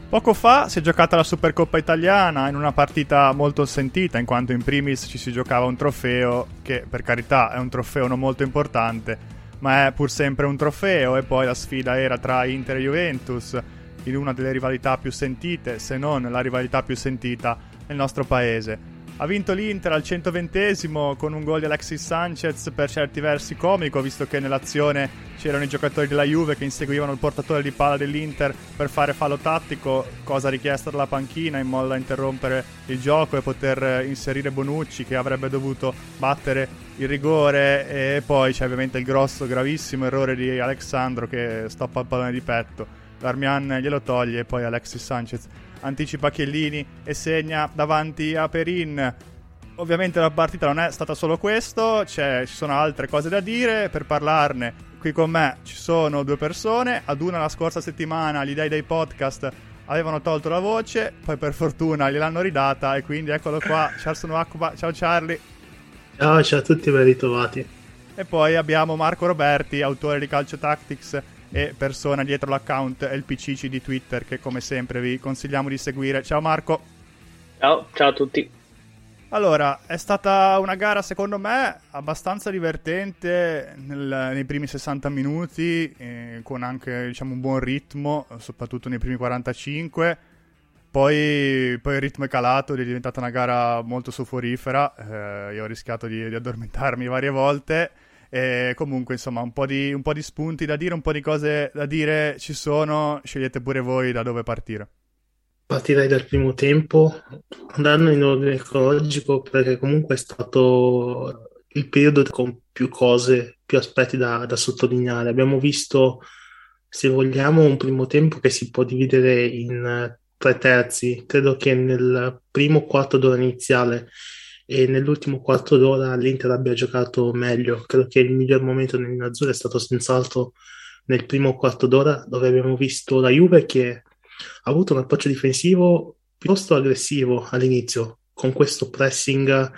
Poco fa si è giocata la Supercoppa italiana in una partita molto sentita, in quanto in primis ci si giocava un trofeo che, per carità, è un trofeo non molto importante, ma è pur sempre un trofeo. E poi la sfida era tra Inter e Juventus, in una delle rivalità più sentite, se non la rivalità più sentita nel nostro paese. Ha vinto l'Inter al 120esimo con un gol di Alexis Sanchez, per certi versi comico, visto che nell'azione c'erano i giocatori della Juve che inseguivano il portatore di palla dell'Inter per fare fallo tattico, cosa richiesta dalla panchina in modo da interrompere il gioco e poter inserire Bonucci, che avrebbe dovuto battere il rigore. E poi c'è ovviamente il grosso, gravissimo errore di Alexandro che stoppa il pallone di petto. Darmian glielo toglie e poi Alexis Sanchez anticipa Chiellini e segna davanti a Perin. Ovviamente la partita non è stata solo questo, ci sono altre cose da dire. Per parlarne qui con me ci sono due persone. Ad una la scorsa settimana gli dei podcast avevano tolto la voce, poi per fortuna gliel'hanno ridata e quindi eccolo qua, Charles Nuacqua. Ciao Charlie. Ciao a tutti, ben ritrovati. E poi abbiamo Marco Roberti, autore di Calcio Tactics e persona dietro l'account El PCC di Twitter, che come sempre vi consigliamo di seguire. Ciao Marco. Ciao a tutti. Allora, è stata una gara secondo me abbastanza divertente nei primi 60 minuti, con anche diciamo un buon ritmo, soprattutto nei primi 45. Poi il ritmo è calato ed è diventata una gara molto soporifera. Io ho rischiato di addormentarmi varie volte. E comunque insomma un po' di spunti da dire, un po' di cose da dire ci sono. Scegliete pure voi da dove partire. Partirei dal primo tempo, andando in ordine cronologico, perché comunque è stato il periodo con più cose, più aspetti da sottolineare. Abbiamo visto, se vogliamo, un primo tempo che si può dividere in tre terzi. Credo che nel primo quarto d'ora iniziale e nell'ultimo quarto d'ora l'Inter abbia giocato meglio. Credo che il miglior momento nell'Azzurro è stato senz'altro nel primo quarto d'ora, dove abbiamo visto la Juve che ha avuto un approccio difensivo piuttosto aggressivo all'inizio, con questo pressing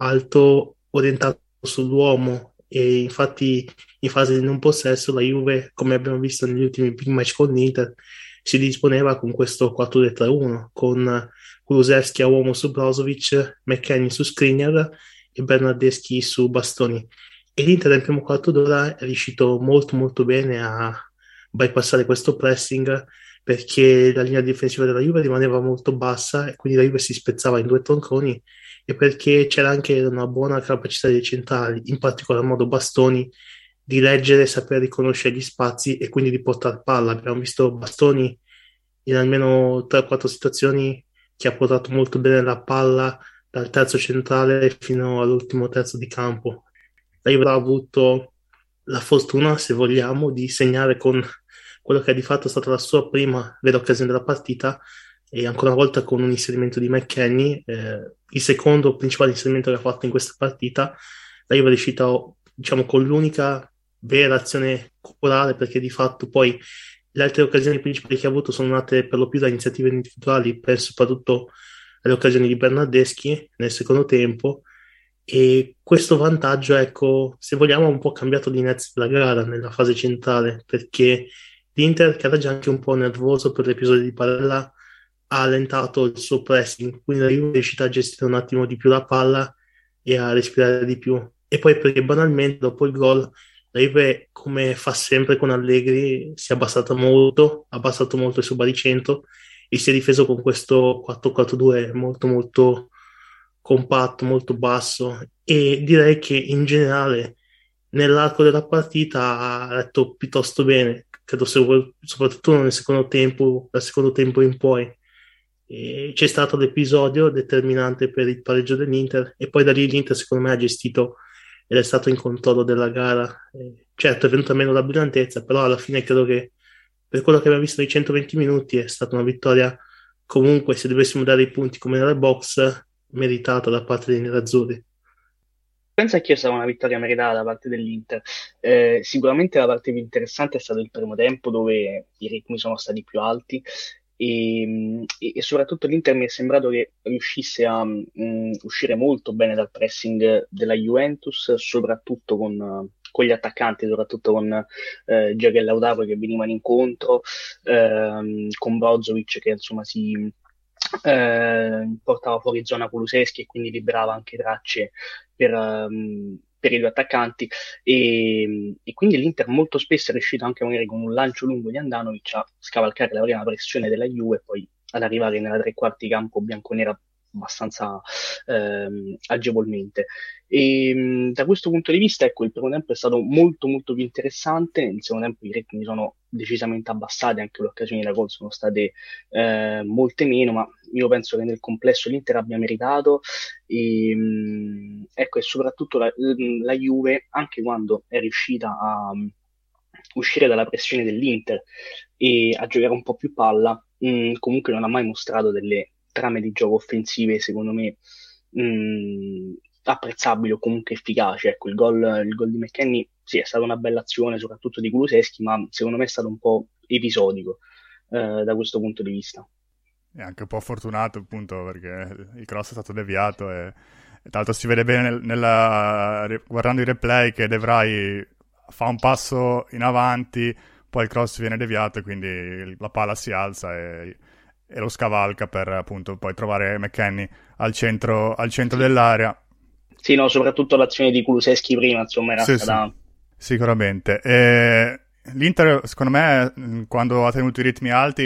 alto orientato sull'uomo. E infatti in fase di non possesso la Juve, come abbiamo visto negli ultimi big match con l'Inter, si disponeva con questo 4-2-3-1, con Kulusevski a uomo su Brozovic, McKennie su Skriniar e Bernardeschi su Bastoni. E l'Inter nel primo quarto d'ora è riuscito molto molto bene a bypassare questo pressing, perché la linea difensiva della Juve rimaneva molto bassa e quindi la Juve si spezzava in due tronconi, e perché c'era anche una buona capacità dei centrali, in particolar modo Bastoni, di leggere, sapere riconoscere gli spazi e quindi di portare palla. Abbiamo visto Bastoni in almeno 3-4 situazioni che ha portato molto bene la palla dal terzo centrale fino all'ultimo terzo di campo. La Juve ha avuto la fortuna, se vogliamo, di segnare con quello che di fatto è stata la sua prima vera occasione della partita, e ancora una volta con un inserimento di McKennie, il secondo principale inserimento che ha fatto in questa partita. La Juve è riuscita, diciamo, con l'unica vera azione corale, perché di fatto poi le altre occasioni principali che ha avuto sono nate per lo più da iniziative individuali, penso soprattutto alle occasioni di Bernardeschi nel secondo tempo. E questo vantaggio, ecco, se vogliamo, ha un po' cambiato l'inizio della gara nella fase centrale, perché l'Inter, che era già anche un po' nervoso per l'episodio di Barella, ha allentato il suo pressing, quindi la Juve è riuscita a gestire un attimo di più la palla e a respirare di più. E poi perché banalmente dopo il gol la Juve, come fa sempre con Allegri, si è ha abbassato molto il suo baricentro e si è difeso con questo 4-4-2 molto molto compatto, molto basso, e direi che in generale nell'arco della partita ha retto piuttosto bene, credo soprattutto nel secondo tempo, dal secondo tempo in poi. E c'è stato l'episodio determinante per il pareggio dell'Inter e poi da lì l'Inter secondo me ha gestito ed è stato in controllo della gara. Certo è venuta meno la brillantezza, però alla fine credo che per quello che abbiamo visto nei 120 minuti è stata una vittoria comunque, se dovessimo dare i punti come nella box, meritata da parte dei nerazzurri. Penso anch'io sia una vittoria meritata da parte dell'Inter. Sicuramente la parte più interessante è stato il primo tempo, dove i ritmi sono stati più alti e soprattutto l'Inter mi è sembrato che riuscisse a uscire molto bene dal pressing della Juventus, soprattutto con con gli attaccanti, soprattutto con Dzeko e Lautaro che venivano incontro, con Brozovic che insomma si portava fuori zona Kulusevski e quindi liberava anche tracce per i due attaccanti e quindi l'Inter molto spesso è riuscito anche magari con un lancio lungo di Andanovic a scavalcare la prima pressione della Juve e poi ad arrivare nella tre quarti campo bianconera abbastanza agevolmente. Da questo punto di vista, ecco, il primo tempo è stato molto molto più interessante, nel secondo tempo i ritmi sono decisamente abbassati, anche le occasioni da gol sono state molte meno, ma io penso che nel complesso l'Inter abbia meritato ecco, e soprattutto la Juve, anche quando è riuscita a uscire dalla pressione dell'Inter e a giocare un po' più palla, comunque non ha mai mostrato delle trame di gioco offensive, secondo me, apprezzabili o comunque efficaci. Ecco, il gol di McKennie, sì, è stata una bella azione, soprattutto di Kulusevski, ma secondo me è stato un po' episodico da questo punto di vista. È anche un po' fortunato, appunto, perché il cross è stato deviato e tra l'altro si vede bene guardando i replay che De Vrij fa un passo in avanti, poi il cross viene deviato e quindi la palla si alza e lo scavalca per appunto poi trovare McKennie al centro dell'area. Sì, no, soprattutto l'azione di Kulusevski prima, insomma, era stata... Sì, sicuramente. L'Inter, secondo me, quando ha tenuto i ritmi alti,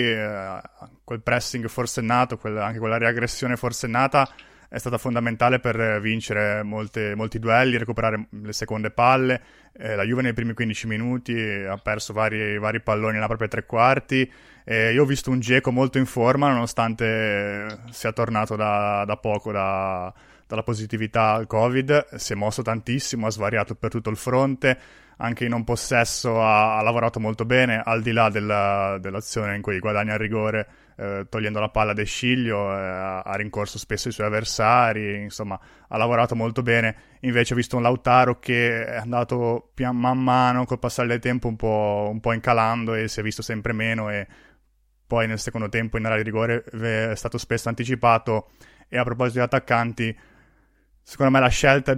quel pressing forsennato, anche quella riaggressione forsennata è stata fondamentale per vincere molti duelli, recuperare le seconde palle. La Juve nei primi 15 minuti ha perso vari palloni nella propria tre quarti. Io ho visto un Dzeko molto in forma, nonostante sia tornato da poco dalla positività al Covid. Si è mosso tantissimo, ha svariato per tutto il fronte. Anche in non possesso ha lavorato molto bene, al di là dell'azione in cui guadagna il rigore, togliendo la palla De Sciglio, ha rincorso spesso i suoi avversari, insomma ha lavorato molto bene. Invece ho visto un Lautaro che è andato man mano col passare del tempo un po' incalando e si è visto sempre meno, e poi nel secondo tempo in area di rigore è stato spesso anticipato. E a proposito di attaccanti, secondo me la scelta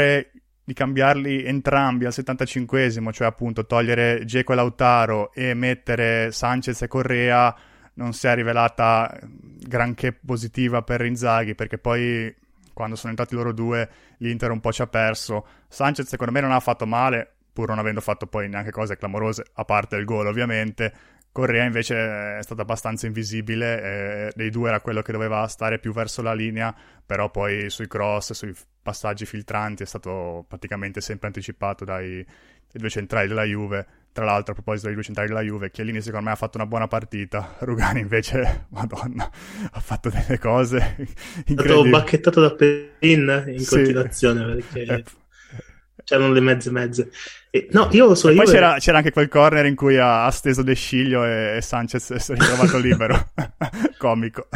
di cambiarli entrambi al 75esimo, cioè appunto togliere Dzeko e Lautaro e mettere Sanchez e Correa, non si è rivelata granché positiva per Inzaghi, perché poi quando sono entrati loro due l'Inter un po' ci ha perso. Sanchez secondo me non ha fatto male, pur non avendo fatto poi neanche cose clamorose, a parte il gol ovviamente. Correa invece è stato abbastanza invisibile, dei due era quello che doveva stare più verso la linea, però poi sui cross, sui passaggi filtranti è stato praticamente sempre anticipato dai due centrali della Juve. Tra l'altro, a proposito dei due centrali della Juve, Chiellini secondo me ha fatto una buona partita, Rugani invece, madonna, ha fatto delle cose incredibili. È stato bacchettato da Perin in continuazione, perché c'erano le mezze. No, io so. E poi c'era anche quel corner in cui ha steso De Sciglio e Sanchez si è ritrovato libero. Comico.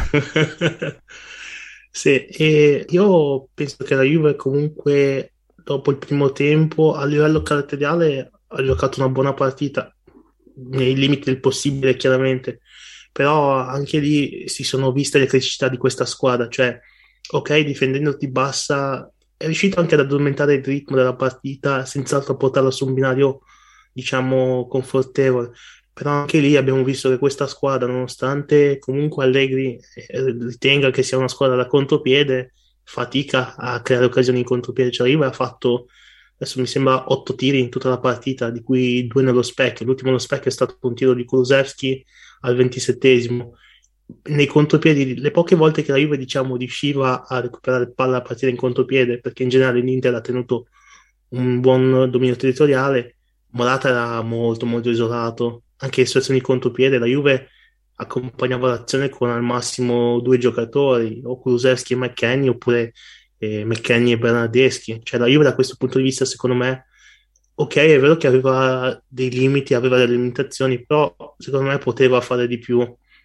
Sì, e io penso che la Juve comunque dopo il primo tempo a livello caratteriale ha giocato una buona partita nei limiti del possibile, chiaramente, però anche lì si sono viste le criticità di questa squadra, cioè ok, difendendoti bassa è riuscito anche ad addormentare il ritmo della partita, senz'altro a portarla su un binario, diciamo, confortevole. Però anche lì abbiamo visto che questa squadra, nonostante comunque Allegri ritenga che sia una squadra da contropiede, fatica a creare occasioni in contropiede. Cioè, Riva ha fatto, adesso mi sembra, 8 tiri in tutta la partita, di cui 2 nello specchio. L'ultimo nello specchio è stato un tiro di Kulusevski al 27esimo. Nei contropiedi, le poche volte che la Juve, diciamo, riusciva a recuperare palla a partire in contropiede, perché in generale l'Inter ha tenuto un buon dominio territoriale, Morata era molto molto isolato. Anche in situazioni di contropiede la Juve accompagnava l'azione con al massimo 2 giocatori, o Kulusevski e McKennie, oppure McKennie e Bernardeschi. Cioè la Juve da questo punto di vista, secondo me, ok, è vero che aveva dei limiti, aveva delle limitazioni, però secondo me poteva fare di più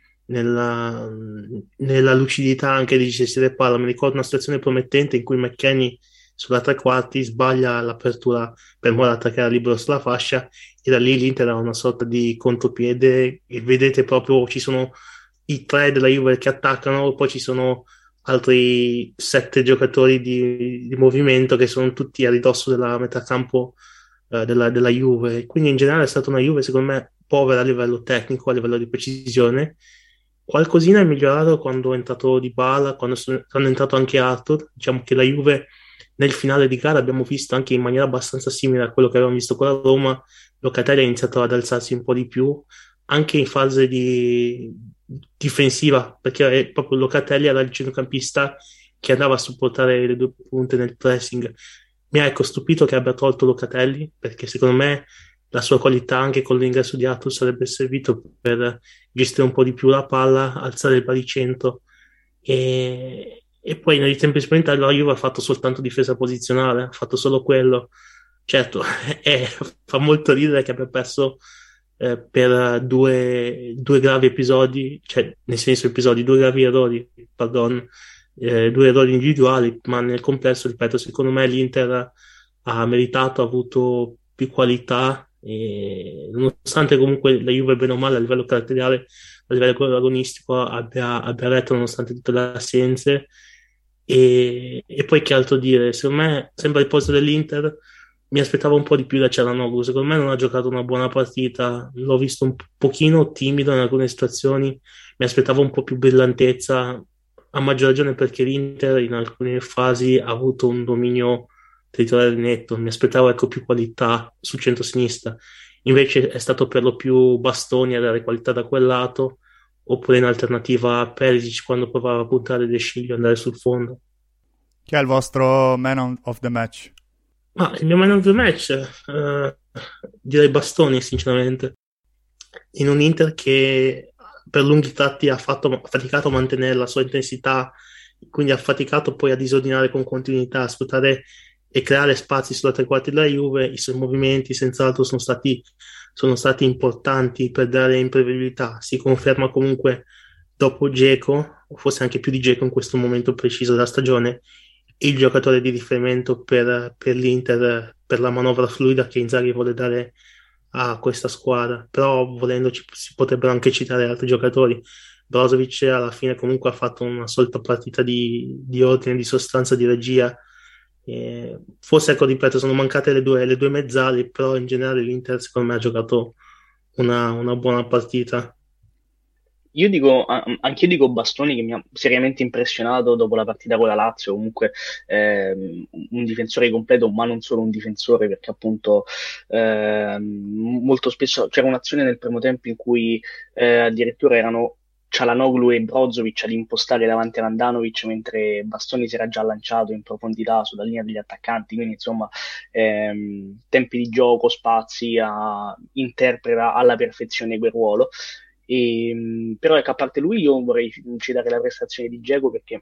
nella lucidità anche di gestire palla. Mi ricordo una situazione promettente in cui McKennie sulla tre quarti sbaglia l'apertura per Morata che era libero sulla fascia, e da lì l'Inter ha una sorta di contropiede e vedete proprio ci sono i 3 della Juve che attaccano, poi ci sono altri 7 giocatori di movimento che sono tutti a ridosso della metà campo della Juve. Quindi in generale è stata una Juve, secondo me, povera a livello tecnico, a livello di precisione. Qualcosina è migliorato quando è entrato Dybala, quando è entrato anche Arthur. Diciamo che la Juve nel finale di gara abbiamo visto anche in maniera abbastanza simile a quello che avevamo visto con la Roma. Locatelli ha iniziato ad alzarsi un po' di più, anche in fase di difensiva, perché proprio Locatelli era il centrocampista che andava a supportare le due punte nel pressing. Mi ha ecco stupito che abbia tolto Locatelli, perché secondo me la sua qualità anche con l'ingresso di Arthur sarebbe servito per gestire un po' di più la palla, alzare il baricentro e poi nei tempi supplementari la Juve ha fatto soltanto difesa posizionale, ha fatto solo quello. Certo, fa molto ridere che abbia perso per due gravi episodi, cioè nel senso episodi, due gravi errori, pardon, due errori individuali, ma nel complesso, ripeto, secondo me l'Inter ha meritato, ha avuto più qualità, e nonostante comunque la Juve bene o male a livello caratteriale, a livello agonistico abbia retto nonostante tutte le assenze. E poi che altro dire? Secondo me, sempre al posto dell'Inter, mi aspettavo un po' di più da Cialanoglu. Secondo me non ha giocato una buona partita. L'ho visto un pochino timido in alcune situazioni. Mi aspettavo un po' più brillantezza, a maggior ragione perché l'Inter in alcune fasi ha avuto un dominio territoriale netto. Mi aspettavo ecco, più qualità sul centro-sinistra. Invece è stato per lo più Bastoni a dare qualità da quel lato, oppure in alternativa a Perisic quando provava a puntare De Sciglio e andare sul fondo. Chi è il vostro of the match? Ma il mio man of the match, direi Bastoni, sinceramente. In un Inter che per lunghi tratti ha faticato a mantenere la sua intensità, quindi ha faticato poi a disordinare con continuità, a sfruttare e creare spazi sulla tre quarti della Juve. I suoi movimenti, senz'altro, sono stati importanti per dare imprevedibilità. Si conferma comunque dopo Dzeko, o forse anche più di Dzeko in questo momento preciso della stagione, il giocatore di riferimento per l'Inter, per la manovra fluida che Inzaghi vuole dare a questa squadra. Però volendo si potrebbero anche citare altri giocatori. Brozovic alla fine comunque ha fatto una solita partita di ordine, di sostanza, di regia. Forse, ecco, ripeto, sono mancate le due mezzali, però in generale l'Inter secondo me ha giocato una buona partita. Io dico, anch'io dico Bastoni che mi ha seriamente impressionato dopo la partita con la Lazio, comunque un difensore completo, ma non solo un difensore, perché appunto molto spesso c'era un'azione nel primo tempo in cui addirittura erano Cialanoglu e Brozovic ad impostare davanti a Handanovic, mentre Bastoni si era già lanciato in profondità sulla linea degli attaccanti, quindi insomma tempi di gioco, spazi, interpreta alla perfezione quel ruolo. Però ecco, a parte lui io vorrei citare la prestazione di Dzeko perché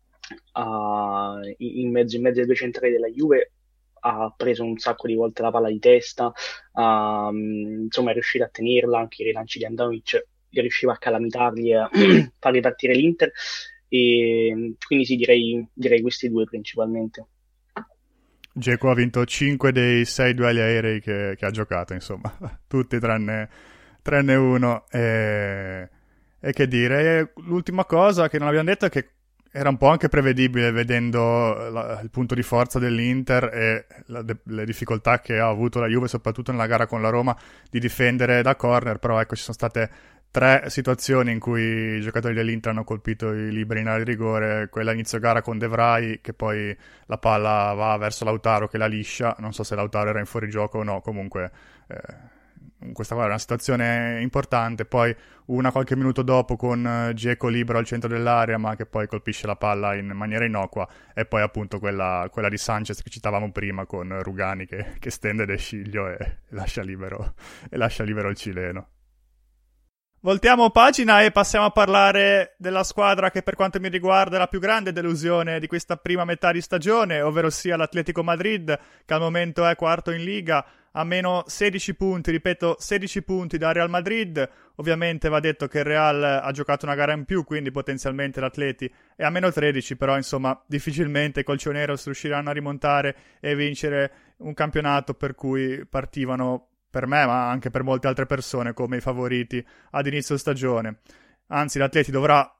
in mezzo ai due centrali della Juve ha preso un sacco di volte la palla di testa, insomma è riuscito a tenerla, anche i rilanci di Handanovic riusciva a calamitarli e a far ripartire l'Inter, e quindi sì, direi questi due principalmente. Dzeko ha vinto 5 dei 6 duelli aerei che ha giocato, insomma, tutti tranne uno. E che dire, l'ultima cosa che non abbiamo detto è che era un po' anche prevedibile vedendo il punto di forza dell'Inter e le difficoltà che ha avuto la Juve, soprattutto nella gara con la Roma, di difendere da corner, però ecco ci sono state 3 situazioni in cui i giocatori dell'Inter hanno colpito i liberi in area di rigore, quella inizio gara con De Vrij, che poi la palla va verso Lautaro che la liscia, non so se Lautaro era in fuorigioco o no, comunque questa qua era una situazione importante, poi una qualche minuto dopo con Dzeko libero al centro dell'area ma che poi colpisce la palla in maniera innocua, e poi appunto quella di Sanchez che citavamo prima con Rugani che stende De Sciglio e lascia libero il cileno. Voltiamo pagina e passiamo a parlare della squadra che per quanto mi riguarda è la più grande delusione di questa prima metà di stagione, ovvero sia l'Atletico Madrid, che al momento è quarto in Liga, a meno 16 punti, ripeto 16 punti da Real Madrid. Ovviamente va detto che il Real ha giocato una gara in più, quindi potenzialmente l'Atleti è a meno 13, però insomma difficilmente i colchoneros riusciranno a rimontare e vincere un campionato per cui partivano, per me ma anche per molte altre persone, come i favoriti ad inizio stagione. Anzi, l'Atleti dovrà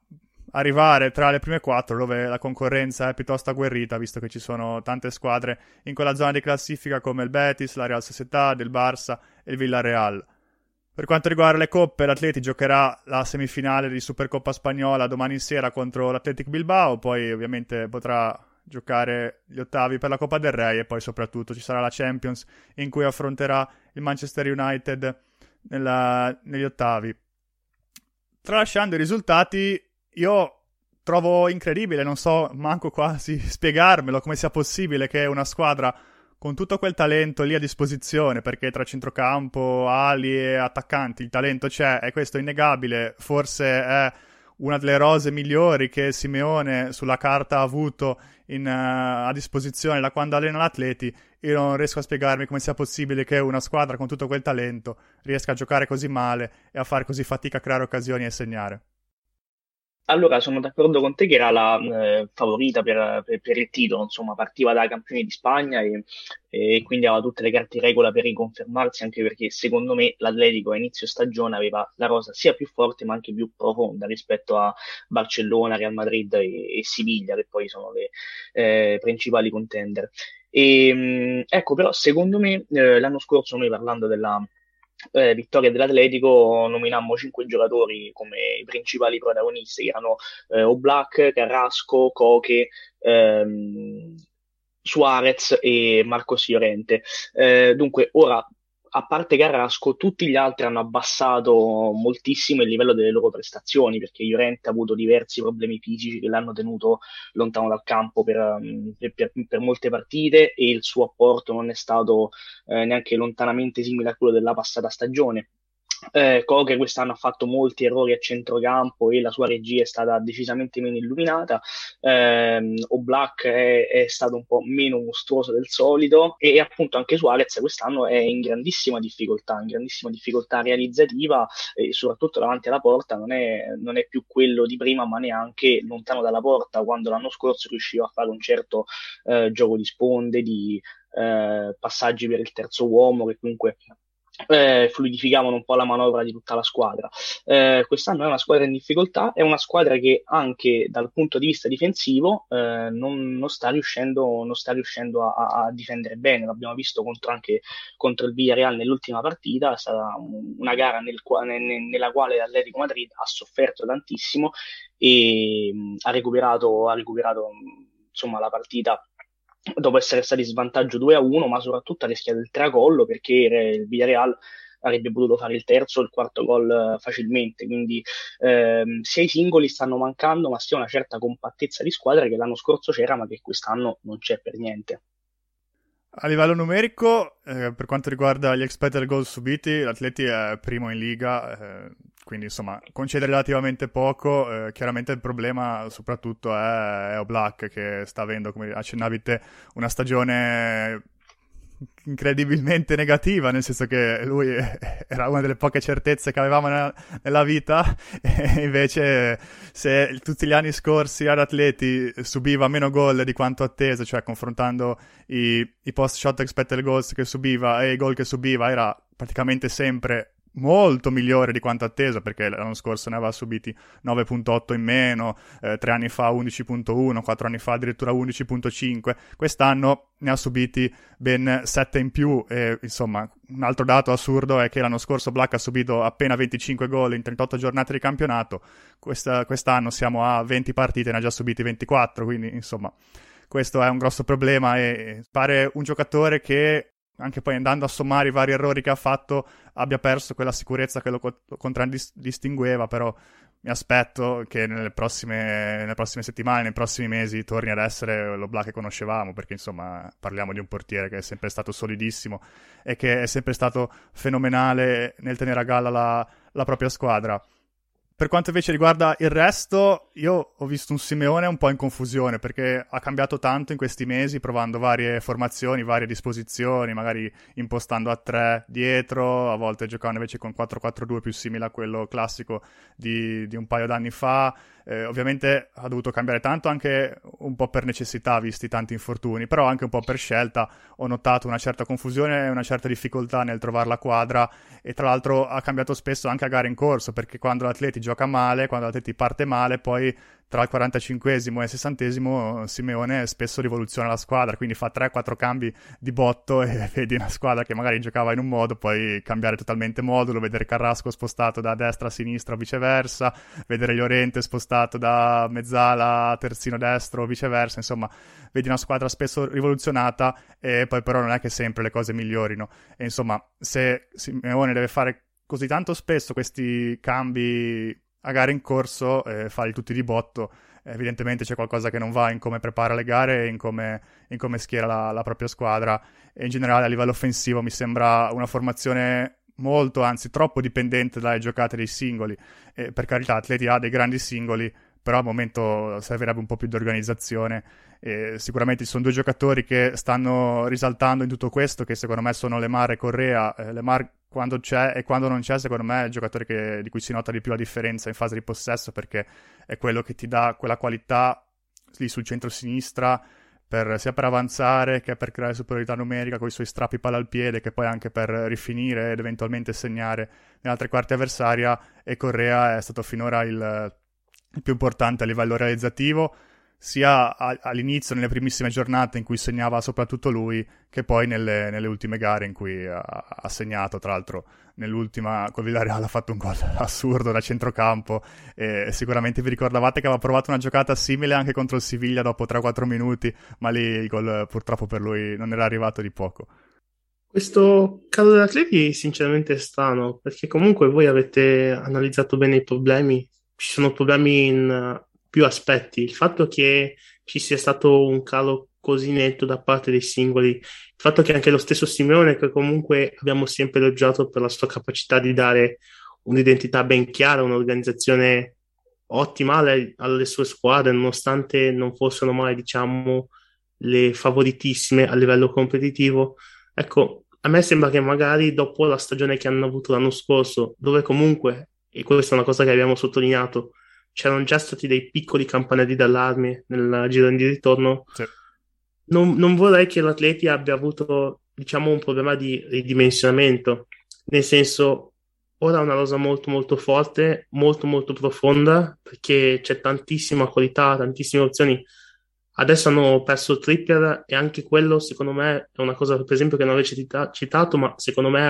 arrivare tra le prime 4, dove la concorrenza è piuttosto agguerrita, visto che ci sono tante squadre in quella zona di classifica come il Betis, la Real Sociedad, il Barça e il Villarreal. Per quanto riguarda le coppe, l'Atleti giocherà la semifinale di Supercoppa Spagnola domani sera contro l'Athletic Bilbao, poi ovviamente potrà giocare gli ottavi per la Coppa del Re, e poi soprattutto ci sarà la Champions in cui affronterà il Manchester United negli ottavi. Tralasciando i risultati, io trovo incredibile, non so manco quasi spiegarmelo, come sia possibile che una squadra con tutto quel talento lì a disposizione, perché tra centrocampo, ali e attaccanti il talento c'è, e questo è innegabile, forse è una delle rose migliori che Simeone sulla carta ha avuto a disposizione da quando allena l'Atleti. Io non riesco a spiegarmi come sia possibile che una squadra con tutto quel talento riesca a giocare così male e a fare così fatica a creare occasioni e segnare. Allora, sono d'accordo con te che era la favorita per il titolo, insomma, partiva da campioni di Spagna e quindi aveva tutte le carte in regola per riconfermarsi, anche perché secondo me l'Atletico a inizio stagione aveva la rosa sia più forte ma anche più profonda rispetto a Barcellona, Real Madrid e Siviglia, che poi sono le principali contender. Ecco, però secondo me l'anno scorso noi parlando della vittoria dell'Atletico nominammo 5 giocatori come i principali protagonisti, che erano Oblak, Carrasco, Koke, Suarez e Marcos Llorente. Dunque ora, a parte Carrasco, tutti gli altri hanno abbassato moltissimo il livello delle loro prestazioni, perché Llorente ha avuto diversi problemi fisici che l'hanno tenuto lontano dal campo per molte partite, e il suo apporto non è stato neanche lontanamente simile a quello della passata stagione. Koke quest'anno ha fatto molti errori a centrocampo e la sua regia è stata decisamente meno illuminata. Oblak è stato un po' meno mostruoso del solito, e appunto anche Suarez quest'anno è in grandissima difficoltà realizzativa, e soprattutto davanti alla porta non è più quello di prima, ma neanche lontano dalla porta, quando l'anno scorso riusciva a fare un certo gioco di sponde, di passaggi per il terzo uomo, che comunque fluidificavano un po' la manovra di tutta la squadra. Quest'anno è una squadra in difficoltà, è una squadra che anche dal punto di vista difensivo non sta riuscendo a difendere bene. L'abbiamo visto anche contro il Villarreal nell'ultima partita. È stata una gara nella quale l'Atletico Madrid ha sofferto tantissimo e ha recuperato insomma la partita dopo essere stati in svantaggio 2-1, ma soprattutto ha rischiato il tracollo, perché il Villarreal avrebbe potuto fare il terzo o il quarto gol facilmente. Quindi sia i singoli stanno mancando, ma sia una certa compattezza di squadra che l'anno scorso c'era ma che quest'anno non c'è per niente. A livello numerico, per quanto riguarda gli expected goal subiti, l'Atleti è primo in Liga, quindi insomma concede relativamente poco. Chiaramente il problema soprattutto è Oblak, che sta avendo, come accennavi te, una stagione incredibilmente negativa, nel senso che lui era una delle poche certezze che avevamo nella vita, e invece se tutti gli anni scorsi ad Atleti subiva meno gol di quanto atteso, cioè confrontando i post shot expected goals che subiva e i gol che subiva, era praticamente sempre molto migliore di quanto atteso, perché l'anno scorso ne aveva subiti 9.8 in meno, 3 anni fa 11.1, 4 anni fa addirittura 11.5, quest'anno ne ha subiti ben 7 in più. E insomma, un altro dato assurdo è che l'anno scorso Black ha subito appena 25 gol in 38 giornate di campionato. Quest'anno siamo a 20 partite e ne ha già subiti 24, quindi insomma questo è un grosso problema, e pare un giocatore che, anche poi andando a sommare i vari errori che ha fatto, abbia perso quella sicurezza che lo contraddistingueva. Però mi aspetto che nelle prossime settimane, nei prossimi mesi, torni ad essere lo Black che conoscevamo, perché insomma parliamo di un portiere che è sempre stato solidissimo e che è sempre stato fenomenale nel tenere a galla la propria squadra. Per quanto invece riguarda il resto, io ho visto un Simeone un po' in confusione, perché ha cambiato tanto in questi mesi, provando varie formazioni, varie disposizioni, magari impostando a 3 dietro, a volte giocando invece con 4-4-2 più simile a quello classico di un paio d'anni fa. Ovviamente ha dovuto cambiare tanto, anche un po' per necessità, visti tanti infortuni, però anche un po' per scelta. Ho notato una certa confusione e una certa difficoltà nel trovare la quadra, e tra l'altro ha cambiato spesso anche a gare in corso, perché quando l'Atleti gioca male, quando l'Atleti parte male, poi tra il 45esimo e il 60esimo Simeone spesso rivoluziona la squadra, quindi fa 3-4 cambi di botto e vedi una squadra che magari giocava in un modo, poi cambiare totalmente modulo, vedere Carrasco spostato da destra a sinistra o viceversa, vedere Llorente spostato da mezzala a terzino destro o viceversa, insomma vedi una squadra spesso rivoluzionata e poi però non è che sempre le cose migliorino e insomma se Simeone deve fare così tanto spesso questi cambi a gare in corso, farli tutti di botto, evidentemente c'è qualcosa che non va in come prepara le gare e in come schiera la propria squadra e in generale a livello offensivo mi sembra una formazione molto, anzi troppo dipendente dalle giocate dei singoli. Per carità, Atleti ha dei grandi singoli, però al momento servirebbe un po' più di organizzazione. Sicuramente ci sono due giocatori che stanno risaltando in tutto questo, che secondo me sono Lemar e Correa. Lemar quando c'è e quando non c'è, secondo me è il giocatore di cui si nota di più la differenza in fase di possesso, perché è quello che ti dà quella qualità lì sul centro-sinistra sia per avanzare che per creare superiorità numerica con i suoi strappi palla al piede, che poi anche per rifinire ed eventualmente segnare nelle altre quarti avversaria. E Correa è stato finora il più importante a livello realizzativo, sia all'inizio, nelle primissime giornate in cui segnava soprattutto lui, che poi nelle ultime gare in cui ha segnato. Tra l'altro nell'ultima con Villarreal ha fatto un gol assurdo da centrocampo e sicuramente vi ricordavate che aveva provato una giocata simile anche contro il Siviglia dopo 3-4 minuti, ma lì il gol purtroppo per lui non era arrivato di poco. Questo caso dell'Atleti sinceramente è strano, perché comunque voi avete analizzato bene i problemi, ci sono problemi in più aspetti. Il fatto che ci sia stato un calo così netto da parte dei singoli, il fatto che anche lo stesso Simeone, che comunque abbiamo sempre elogiato per la sua capacità di dare un'identità ben chiara, un'organizzazione ottima alle sue squadre, nonostante non fossero mai, diciamo, le favoritissime a livello competitivo. Ecco, a me sembra che magari dopo la stagione che hanno avuto l'anno scorso, dove comunque, e questa è una cosa che abbiamo sottolineato, c'erano già stati dei piccoli campanelli d'allarme nel giro di ritorno. Sì. Non vorrei che l'Atleti abbia avuto, diciamo, un problema di ridimensionamento, nel senso, ora ha una rosa molto molto forte, molto molto profonda, perché c'è tantissima qualità, tantissime opzioni. Adesso hanno perso Trippier e anche quello, secondo me, è una cosa, per esempio, che non avete citato, ma secondo me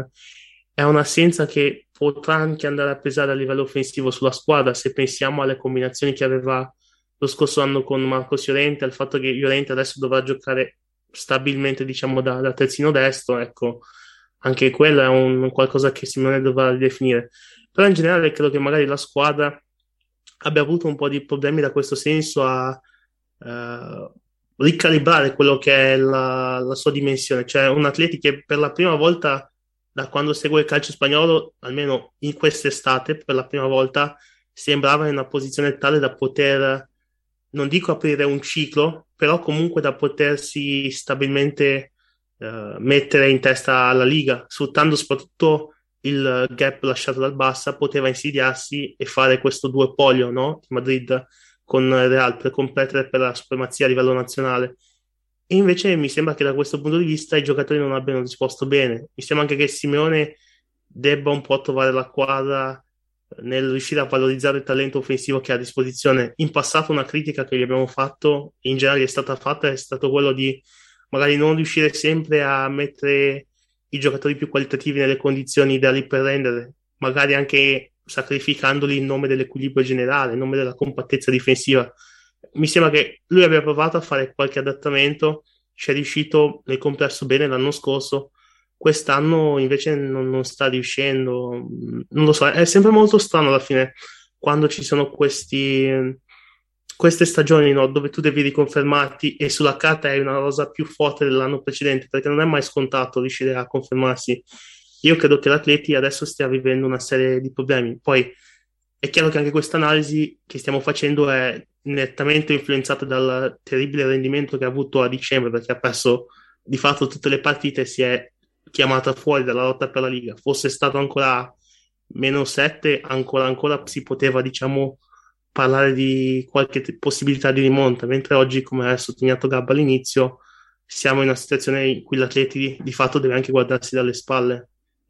è un'assenza che potrà anche andare a pesare a livello offensivo sulla squadra, se pensiamo alle combinazioni che aveva lo scorso anno con Marcos Llorente, al fatto che Llorente adesso dovrà giocare stabilmente, diciamo, da terzino destro, ecco, anche quello è un qualcosa che Simone dovrà ridefinire. Però in generale credo che magari la squadra abbia avuto un po' di problemi da questo senso a ricalibrare quello che è la sua dimensione, cioè un atleta che per la prima volta da quando segue il calcio spagnolo, almeno in quest'estate, per la prima volta sembrava in una posizione tale da poter, non dico aprire un ciclo, però comunque da potersi stabilmente mettere in testa alla Liga, sfruttando soprattutto il gap lasciato dal Barça, poteva insidiarsi e fare questo duopolio, no? Di Madrid con Real per competere per la supremazia a livello nazionale. E invece mi sembra che da questo punto di vista i giocatori non abbiano risposto bene. Mi sembra anche che Simeone debba un po' trovare la quadra nel riuscire a valorizzare il talento offensivo che ha a disposizione. In passato una critica che gli abbiamo fatto, in generale è stata fatta, è stato quello di magari non riuscire sempre a mettere i giocatori più qualitativi nelle condizioni ideali per rendere, magari anche sacrificandoli in nome dell'equilibrio generale, in nome della compattezza difensiva. Mi sembra che lui abbia provato a fare qualche adattamento, ci è riuscito nel complesso bene l'anno scorso, quest'anno invece non sta riuscendo, non lo so, è sempre molto strano alla fine quando ci sono queste stagioni, no, dove tu devi riconfermarti e sulla carta hai una rosa più forte dell'anno precedente, perché non è mai scontato riuscire a confermarsi. Io credo che l'Atleti adesso stia vivendo una serie di problemi. Poi è chiaro che anche questa analisi che stiamo facendo è nettamente influenzata dal terribile rendimento che ha avuto a dicembre, perché ha perso di fatto tutte le partite, si è chiamata fuori dalla lotta per la Liga. Fosse stato ancora -7, ancora si poteva, diciamo, parlare di qualche possibilità di rimonta, mentre oggi, come ha sottolineato Gabba all'inizio, siamo in una situazione in cui l'Atleti di fatto deve anche guardarsi dalle spalle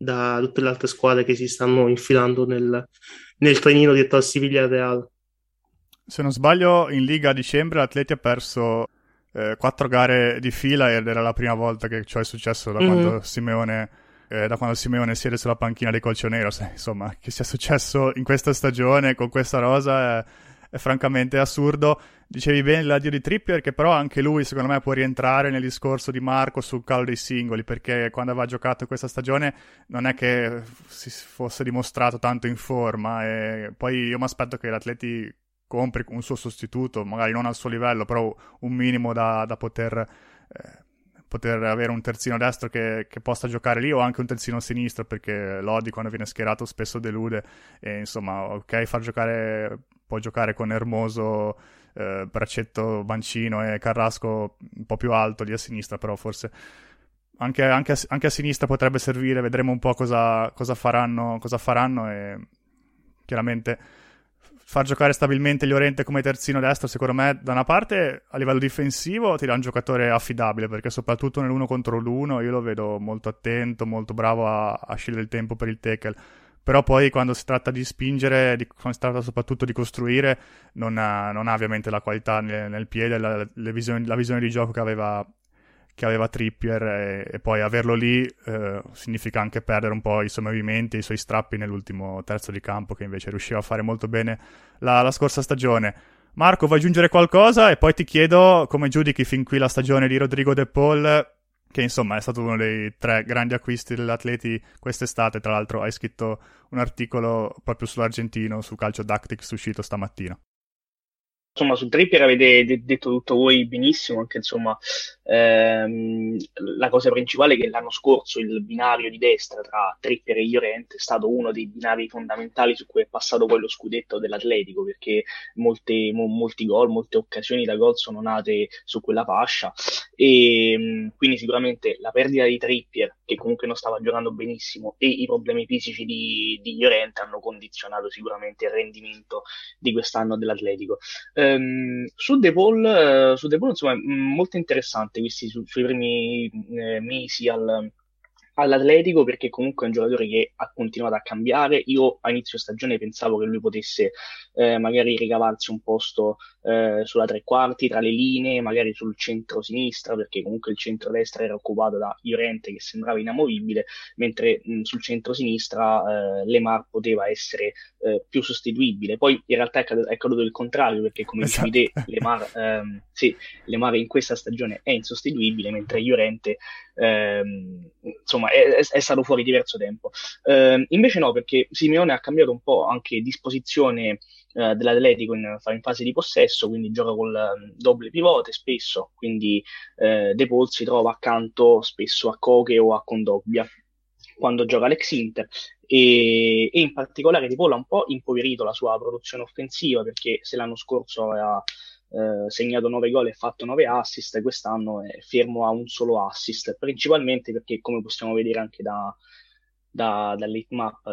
da tutte le altre squadre che si stanno infilando nel trenino dietro al Siviglia Real. Se non sbaglio, in Liga a dicembre l'Atleti ha perso 4 gare di fila ed era la prima volta che ciò è successo da quando Simeone siede sulla panchina dei Colchoneros. Insomma, che sia successo in questa stagione con questa rosa è francamente assurdo. Dicevi bene l'addio di Trippier, che però anche lui secondo me può rientrare nel discorso di Marco sul calo dei singoli, perché quando aveva giocato in questa stagione non è che si fosse dimostrato tanto in forma, e poi io mi aspetto che l'Atleti compri un suo sostituto, magari non al suo livello, però un minimo da poter avere un terzino destro che possa giocare lì, o anche un terzino sinistro, perché Lodi quando viene schierato spesso delude, e insomma, ok, può giocare con Hermoso, Braccetto, Mancino e Carrasco un po' più alto lì a sinistra, però forse anche a sinistra potrebbe servire. Vedremo un po' cosa faranno, e chiaramente far giocare stabilmente Llorente come terzino destro, secondo me, da una parte a livello difensivo ti dà un giocatore affidabile, perché soprattutto nell'1 contro l'1 io lo vedo molto attento, molto bravo a scegliere il tempo per il tackle. Però poi quando si tratta di spingere, quando si tratta soprattutto di costruire, non ha ovviamente la qualità nel piede, la visione di gioco che aveva Trippier, e poi averlo lì significa anche perdere un po' i suoi movimenti, i suoi strappi nell'ultimo terzo di campo, che invece riusciva a fare molto bene la scorsa stagione. Marco, vuoi aggiungere qualcosa? E poi ti chiedo come giudichi fin qui la stagione di Rodrigo De Paul, che insomma è stato uno dei 3 grandi acquisti dell'Atleti quest'estate. Tra l'altro hai scritto un articolo proprio sull'argentino su Calcio Tactics uscito stamattina. Insomma, su Trippier avete detto tutto voi benissimo, anche insomma, la cosa principale è che l'anno scorso il binario di destra tra Trippier e Llorente è stato uno dei binari fondamentali su cui è passato poi lo scudetto dell'Atletico, perché molti gol, molte occasioni da gol sono nate su quella fascia, e quindi sicuramente la perdita di Trippier, che comunque non stava giocando benissimo, e i problemi fisici di Llorente hanno condizionato sicuramente il rendimento di quest'anno dell'Atletico. Su De Paul, insomma, molto interessante questi sui primi mesi all'Atletico, perché comunque è un giocatore che ha continuato a cambiare. Io a inizio stagione pensavo che lui potesse magari ricavarsi un posto sulla tre quarti, tra le linee, magari sul centro-sinistra, perché comunque il centro-destra era occupato da Llorente, che sembrava inamovibile, mentre sul centro-sinistra Lemar poteva essere più sostituibile. Poi in realtà è accaduto il contrario, perché come dicevi te, sì, Lemar in questa stagione è insostituibile, mentre Llorente insomma è stato fuori diverso tempo. Invece no, perché Simeone ha cambiato un po' anche disposizione dell'Atletico in fase di possesso, quindi gioca col doble pivote spesso, quindi De Paul si trova accanto spesso a Koke o a Kondogbia quando gioca l'ex Inter, e in particolare De Paul ha un po' impoverito la sua produzione offensiva, perché se l'anno scorso aveva segnato 9 gol e fatto 9 assist, quest'anno è fermo a un solo assist, principalmente perché, come possiamo vedere anche dall'heatmap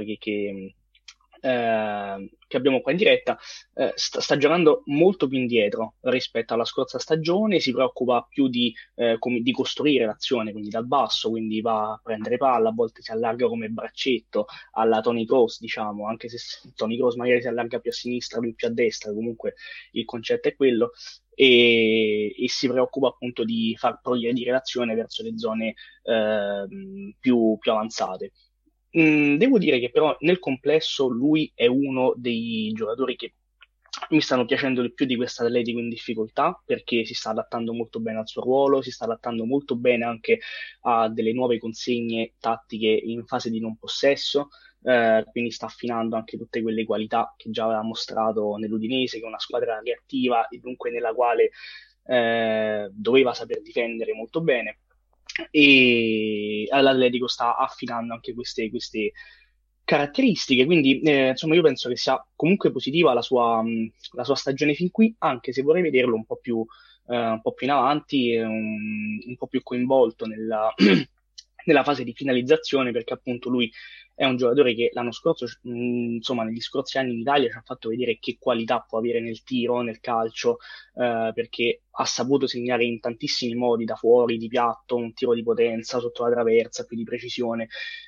che abbiamo qua in diretta, sta giocando molto più indietro rispetto alla scorsa stagione, si preoccupa più di costruire l'azione, quindi dal basso, quindi va a prendere palla, a volte si allarga come braccetto alla Toni Kroos, diciamo, anche se Toni Kroos magari si allarga più a sinistra, lui più a destra, comunque il concetto è quello. E si preoccupa appunto di far progredire l'azione verso le zone più avanzate. Devo dire che però nel complesso lui è uno dei giocatori che mi stanno piacendo di più di questa Atletico in difficoltà, perché si sta adattando molto bene al suo ruolo, si sta adattando molto bene anche a delle nuove consegne tattiche in fase di non possesso, quindi sta affinando anche tutte quelle qualità che già aveva mostrato nell'Udinese, che è una squadra reattiva e dunque nella quale doveva saper difendere molto bene, e all'Atletico sta affinando anche queste caratteristiche, quindi insomma io penso che sia comunque positiva la sua stagione fin qui, anche se vorrei vederlo un po' più in avanti, un po' più coinvolto nella fase di finalizzazione, perché appunto lui è un giocatore che l'anno scorso, insomma negli scorsi anni in Italia ci ha fatto vedere che qualità può avere nel tiro, nel calcio, perché ha saputo segnare in tantissimi modi, da fuori, di piatto, un tiro di potenza, sotto la traversa, più di precisione.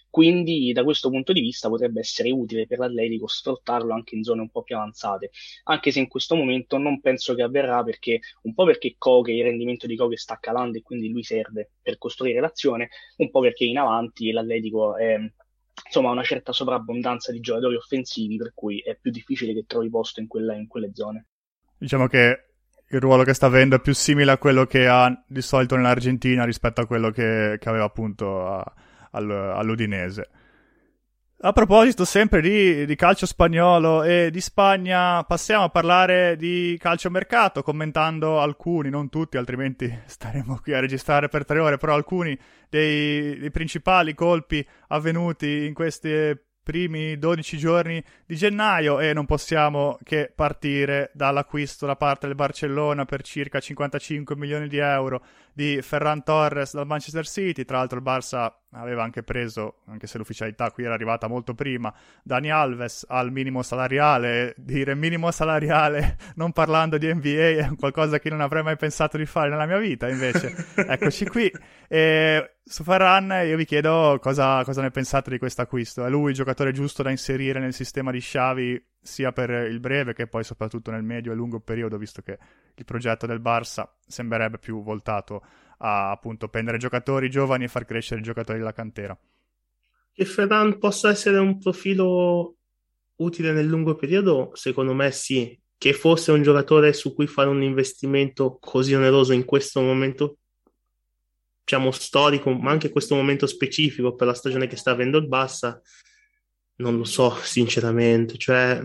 Quindi da questo punto di vista potrebbe essere utile per l'Atletico sfruttarlo anche in zone un po' più avanzate, anche se in questo momento non penso che avverrà perché un po' perché Koke, il rendimento di Koke sta calando e quindi lui serve per costruire l'azione, un po' perché in avanti l'Atletico insomma, ha una certa sovrabbondanza di giocatori offensivi, per cui è più difficile che trovi posto in quelle zone. Diciamo che il ruolo che sta avendo è più simile a quello che ha di solito nell'Argentina rispetto a quello che aveva appunto all'Udinese. A proposito sempre di calcio spagnolo e di Spagna, passiamo a parlare di calciomercato, commentando alcuni, non tutti, altrimenti staremo qui a registrare per 3 ore, però alcuni dei principali colpi avvenuti in questi primi 12 giorni di gennaio, e non possiamo che partire dall'acquisto da parte del Barcellona per circa 55 milioni di euro di Ferran Torres dal Manchester City. Tra l'altro il Barça aveva anche preso, anche se l'ufficialità qui era arrivata molto prima, Dani Alves al minimo salariale. Dire minimo salariale non parlando di NBA è qualcosa che non avrei mai pensato di fare nella mia vita, invece eccoci qui. E su Ferran io vi chiedo cosa ne pensate di questo acquisto. È lui il giocatore giusto da inserire nel sistema di Xavi, sia per il breve che poi soprattutto nel medio e lungo periodo, visto che il progetto del Barça sembrerebbe più voltato a appunto prendere giocatori giovani e far crescere i giocatori della cantera? Che Ferran possa essere un profilo utile nel lungo periodo, secondo me sì. Che fosse un giocatore su cui fare un investimento così oneroso in questo momento, diciamo, storico, ma anche questo momento specifico per la stagione che sta avendo il Barça, non lo so, sinceramente. Cioè,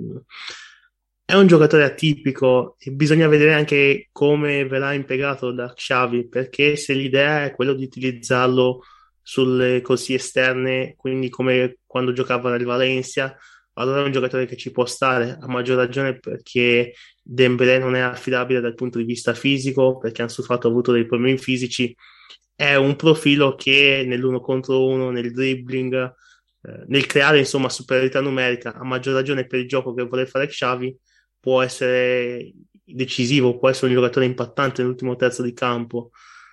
è un giocatore atipico e bisogna vedere anche come verrà impiegato da Xavi, perché se l'idea è quella di utilizzarlo sulle corsie esterne, quindi come quando giocava nel Valencia, allora è un giocatore che ci può stare, a maggior ragione perché Dembélé non è affidabile dal punto di vista fisico, perché Ansu Fati ha avuto dei problemi fisici. È un profilo che nell'uno contro uno, nel dribbling, nel creare insomma superiorità numerica, a maggior ragione per il gioco che vuole fare Xavi, può essere decisivo, può essere un giocatore impattante nell'ultimo terzo di campo,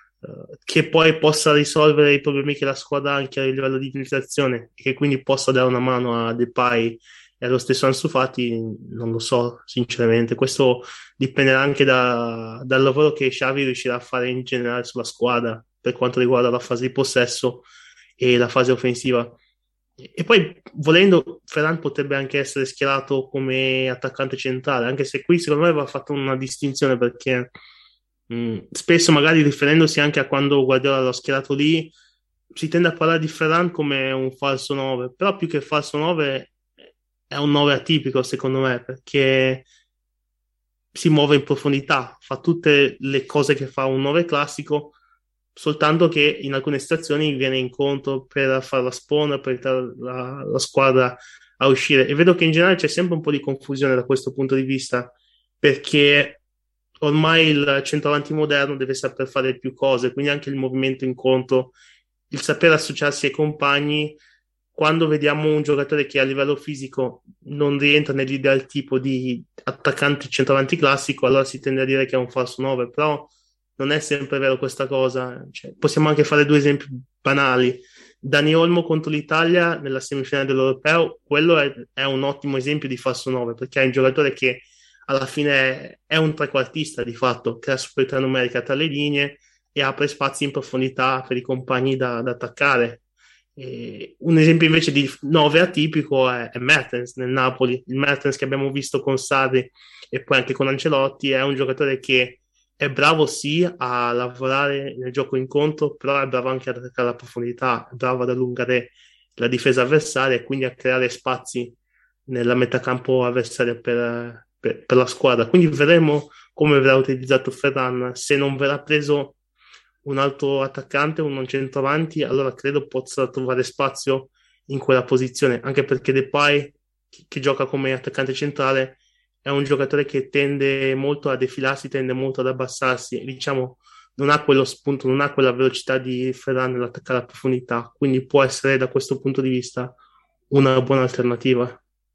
che poi possa risolvere i problemi che la squadra ha anche a livello di infiltrazione e che quindi possa dare una mano a Depay e allo stesso Ansu Fati, non lo so sinceramente. Questo dipenderà anche dal lavoro che Xavi riuscirà a fare in generale sulla squadra per quanto riguarda la fase di possesso e la fase offensiva. E poi, volendo, Ferran potrebbe anche essere schierato come attaccante centrale, anche se qui secondo me va fatta una distinzione, perché spesso, magari riferendosi anche a quando Guardiola l'ha schierato lì, si tende a parlare di Ferran come un falso 9, però più che falso 9 è un 9 atipico secondo me, perché si muove in profondità, fa tutte le cose che fa un 9 classico, soltanto che in alcune situazioni viene incontro per fare la spona, per aiutare la squadra a uscire. E vedo che in generale c'è sempre un po' di confusione da questo punto di vista, perché ormai il centravanti moderno deve saper fare più cose, quindi anche il movimento incontro, il saper associarsi ai compagni. Quando vediamo un giocatore che a livello fisico non rientra nell'ideal tipo di attaccante centravanti classico, allora si tende a dire che è un falso 9, però non è sempre vero questa cosa. Cioè, possiamo anche fare due esempi banali. Dani Olmo contro l'Italia nella semifinale dell'Europeo, quello è un ottimo esempio di falso 9, perché è un giocatore che alla fine è un trequartista di fatto, crea superiorità numerica tra le linee e apre spazi in profondità per i compagni da attaccare. E un esempio invece di 9 atipico è Mertens nel Napoli. Il Mertens che abbiamo visto con Sarri e poi anche con Ancelotti è un giocatore che è bravo sì a lavorare nel gioco incontro, però è bravo anche ad attaccare la profondità, è bravo ad allungare la difesa avversaria e quindi a creare spazi nella metà campo avversaria per la squadra. Quindi vedremo come verrà utilizzato Ferran. Se non verrà preso un altro attaccante, un centravanti, allora credo possa trovare spazio in quella posizione, anche perché Depay, che gioca come attaccante centrale, è un giocatore che tende molto a defilarsi, tende molto ad abbassarsi, diciamo, non ha quello spunto, non ha quella velocità di Ferran nell'attaccare a profondità, quindi può essere da questo punto di vista una buona alternativa.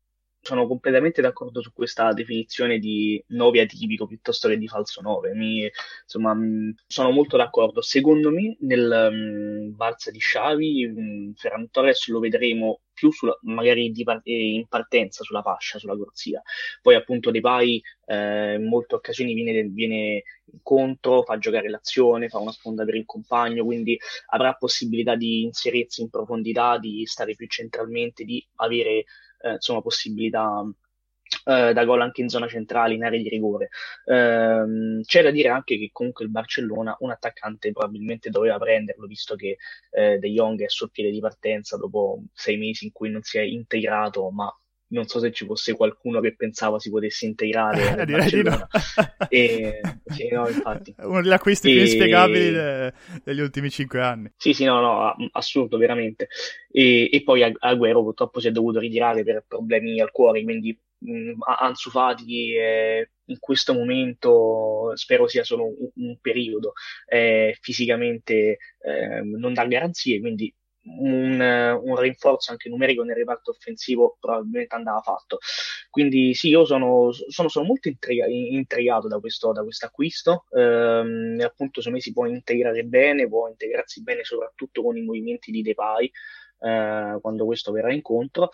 sono completamente d'accordo su questa definizione di 9 atipico piuttosto che di falso 9. Insomma, sono molto d'accordo. Secondo me, nel Barça di Xavi, Ferran Torres lo vedremo più magari in partenza sulla fascia, sulla corsia. Poi, appunto, Depay in molte occasioni viene incontro, fa giocare l'azione, fa una sponda per il compagno, quindi avrà possibilità di inserirsi in profondità, di stare più centralmente, di avere insomma, possibilità da gol anche in zona centrale, in area di rigore. C'è da dire anche che comunque il Barcellona un attaccante probabilmente doveva prenderlo, visto che De Jong è sul piede di partenza dopo 6 mesi in cui non si è integrato, ma non so se ci fosse qualcuno che pensava si potesse integrare nel Direi di Barcellona. no. Sì, no, infatti. Uno degli acquisti più inspiegabili degli ultimi 5 anni. Sì, sì, no, assurdo, veramente. E poi Agüero purtroppo si è dovuto ritirare per problemi al cuore, quindi Ansu Fati in questo momento spero sia solo un periodo, fisicamente non dà garanzie, quindi un rinforzo anche numerico nel reparto offensivo probabilmente andava fatto. Quindi sì, io sono molto intrigato da questo acquisto. Appunto, secondo me si può integrare bene, può integrarsi bene soprattutto con i movimenti di Depay. Quando questo verrà incontro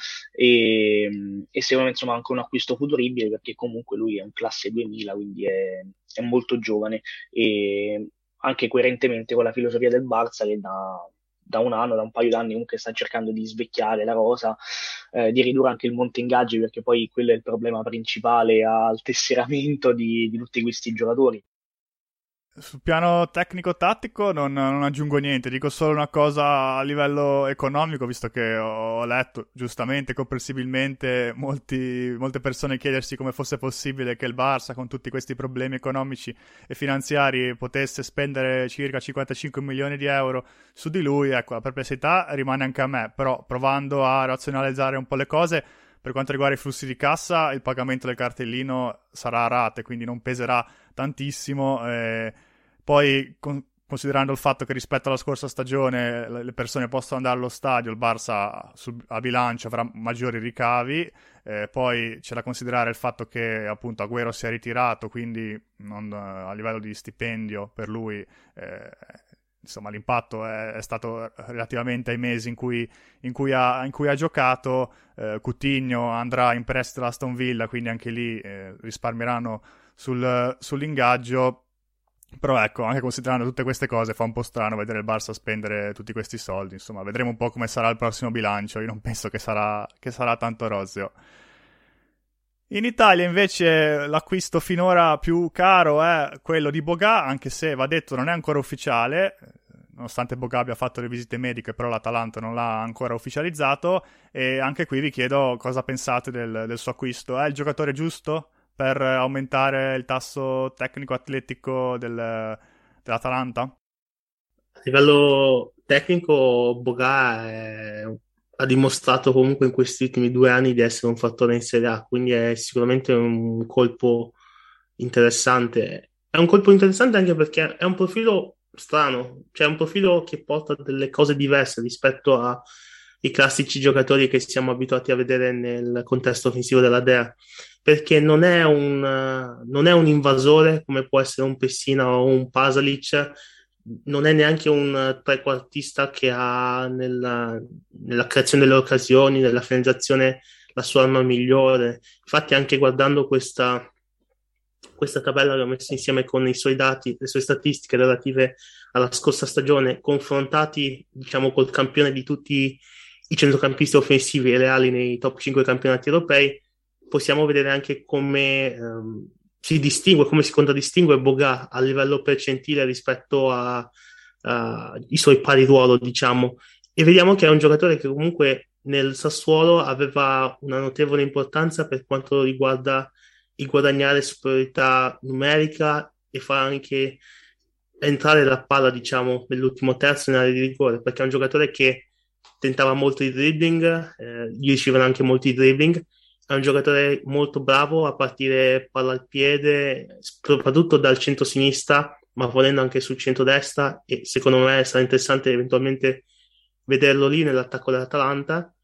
e secondo me insomma anche un acquisto futuribile, perché comunque lui è un classe 2000, quindi è molto giovane e anche coerentemente con la filosofia del Barça, che da un paio d'anni comunque sta cercando di svecchiare la rosa, di ridurre anche il monte ingaggi, perché poi quello è il problema principale al tesseramento di tutti questi giocatori. Sul piano tecnico-tattico non aggiungo niente, dico solo una cosa a livello economico, visto che ho letto giustamente, comprensibilmente, molte persone chiedersi come fosse possibile che il Barça, con tutti questi problemi economici e finanziari, potesse spendere circa 55 milioni di euro su di lui. Ecco, la perplessità rimane anche a me, però provando a razionalizzare un po' le cose, per quanto riguarda i flussi di cassa, il pagamento del cartellino sarà a rate, quindi non peserà tantissimo. Poi, considerando il fatto che rispetto alla scorsa stagione le persone possono andare allo stadio, il Barça a bilancio avrà maggiori ricavi. Poi c'è da considerare il fatto che appunto Agüero si è ritirato, quindi a livello di stipendio per lui insomma l'impatto è stato relativamente ai mesi in cui ha giocato. Coutinho andrà in prestito alla Aston Villa, quindi anche lì risparmieranno sull'ingaggio. Però ecco, anche considerando tutte queste cose fa un po' strano vedere il Barça spendere tutti questi soldi. Insomma, vedremo un po' come sarà il prossimo bilancio. Io non penso che sarà tanto roseo. In Italia invece l'acquisto finora più caro è quello di Boga, anche se va detto non è ancora ufficiale, nonostante Boga abbia fatto le visite mediche, però l'Atalanta non l'ha ancora ufficializzato. E anche qui vi chiedo cosa pensate del suo acquisto. È il giocatore giusto per aumentare il tasso tecnico-atletico dell'Atalanta? A livello tecnico, ha dimostrato comunque in questi ultimi 2 anni di essere un fattore in Serie A, quindi è sicuramente un colpo interessante. È un colpo interessante anche perché è un profilo strano, cioè è un profilo che porta delle cose diverse rispetto ai classici giocatori che siamo abituati a vedere nel contesto offensivo della Dea, perché non è un invasore come può essere un Pessina o un Pasalic, non è neanche un trequartista che ha nella creazione delle occasioni, nella finalizzazione, la sua arma migliore. Infatti, anche guardando questa tabella che ho messo insieme con i suoi dati, le sue statistiche relative alla scorsa stagione, confrontati, diciamo, col campione di tutti i centrocampisti offensivi e reali nei top 5 campionati europei, possiamo vedere anche come si distingue, come si contraddistingue Boga a livello percentile rispetto ai suoi pari ruolo, diciamo. E vediamo che è un giocatore che comunque nel Sassuolo aveva una notevole importanza per quanto riguarda il guadagnare superiorità numerica e far anche entrare la palla, diciamo, nell'ultimo terzo in area di rigore, perché è un giocatore che tentava molto il dribbling, gli ricevevano anche molti dribbling. È un giocatore molto bravo a partire palla al piede, soprattutto dal centro-sinistra, ma volendo anche sul centro-destra, e secondo me sarà interessante eventualmente vederlo lì nell'attacco dell'Atalanta.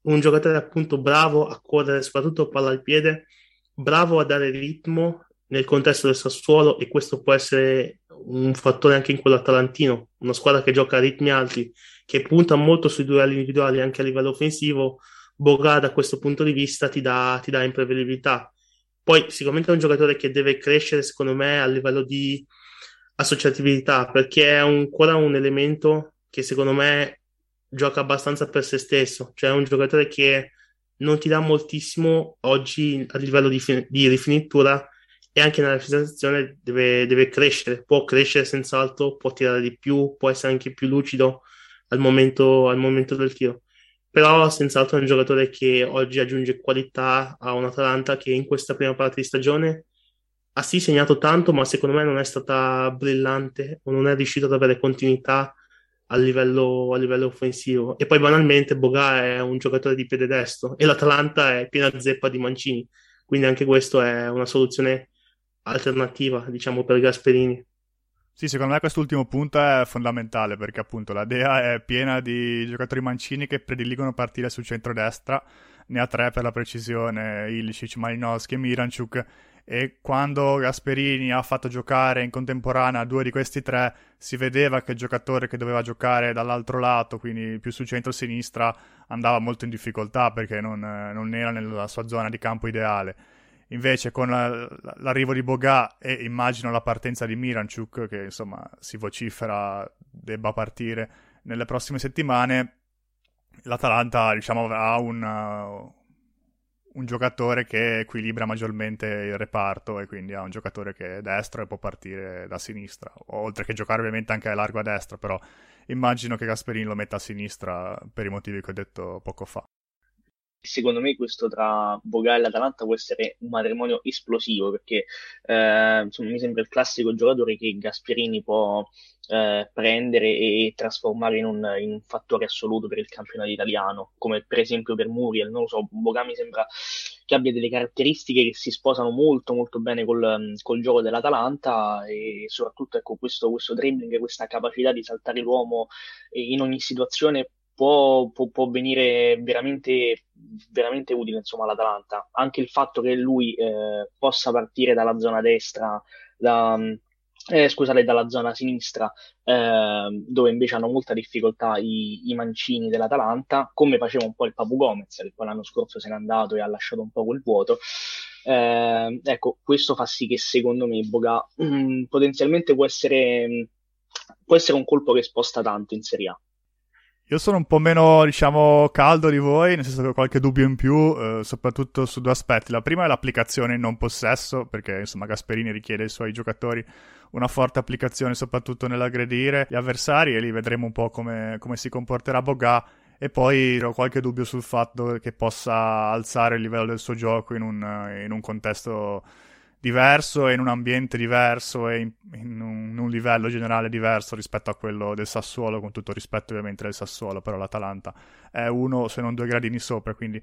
un giocatore appunto bravo a correre, soprattutto palla al piede, bravo a dare ritmo nel contesto del Sassuolo, e questo può essere un fattore anche in quello atalantino, una squadra che gioca a ritmi alti, che punta molto sui duelli individuali anche a livello offensivo. Boga da questo punto di vista ti dà imprevedibilità. Poi sicuramente è un giocatore che deve crescere, secondo me, a livello di associatività, perché è ancora un elemento che secondo me gioca abbastanza per se stesso, cioè è un giocatore che non ti dà moltissimo oggi a livello di rifinitura, e anche nella finalizzazione deve crescere, può crescere senz'altro, può tirare di più, può essere anche più lucido al momento del tiro. Però senz'altro è un giocatore che oggi aggiunge qualità a un Atalanta che in questa prima parte di stagione ha sì segnato tanto, ma secondo me non è stata brillante o non è riuscito ad avere continuità a livello offensivo. E poi banalmente Boga è un giocatore di piede destro e l'Atalanta è piena zeppa di mancini, quindi anche questo è una soluzione alternativa, diciamo, per Gasperini. Sì, secondo me quest'ultimo punto è fondamentale perché appunto la Dea è piena di giocatori mancini che prediligono partire sul centro-destra, ne ha tre per la precisione, Ilicic, Malinowski e Miranchuk, e quando Gasperini ha fatto giocare in contemporanea due di questi tre si vedeva che il giocatore che doveva giocare dall'altro lato, quindi più sul centro-sinistra, andava molto in difficoltà perché non era nella sua zona di campo ideale. Invece con l'arrivo di Boga e immagino la partenza di Miranchuk, che insomma si vocifera debba partire nelle prossime settimane, l'Atalanta diciamo ha un giocatore che equilibra maggiormente il reparto, e quindi ha un giocatore che è destro e può partire da sinistra, oltre che giocare ovviamente anche a largo a destra, però immagino che Gasperini lo metta a sinistra per i motivi che ho detto poco fa. Secondo me questo tra Boga e l'Atalanta può essere un matrimonio esplosivo perché insomma, mi sembra il classico giocatore che Gasperini può prendere e trasformare in un fattore assoluto per il campionato italiano, come per esempio per Muriel. Non lo so, Boga mi sembra che abbia delle caratteristiche che si sposano molto molto bene col gioco dell'Atalanta, e soprattutto ecco, questo dribbling, questa capacità di saltare l'uomo in ogni situazione può venire veramente, veramente utile, insomma, all'Atalanta. Anche il fatto che lui possa partire dalla zona destra, da, scusate, dalla zona sinistra, dove invece hanno molta difficoltà i mancini dell'Atalanta, come faceva un po' il Papu Gomez, che poi l'anno scorso se n'è andato e ha lasciato un po' quel vuoto. Ecco, questo fa sì che secondo me Boga potenzialmente può essere un colpo che sposta tanto in Serie A. Io sono un po' meno, diciamo, caldo di voi, nel senso che ho qualche dubbio in più, soprattutto su due aspetti. La prima è l'applicazione in non possesso, perché insomma Gasperini richiede ai suoi giocatori una forte applicazione, soprattutto nell'aggredire gli avversari, e lì vedremo un po' come si comporterà Boga. E poi ho qualche dubbio sul fatto che possa alzare il livello del suo gioco in un contesto diverso e in un ambiente diverso e in un livello generale diverso rispetto a quello del Sassuolo, con tutto rispetto ovviamente del Sassuolo, però l'Atalanta è uno se non due gradini sopra, quindi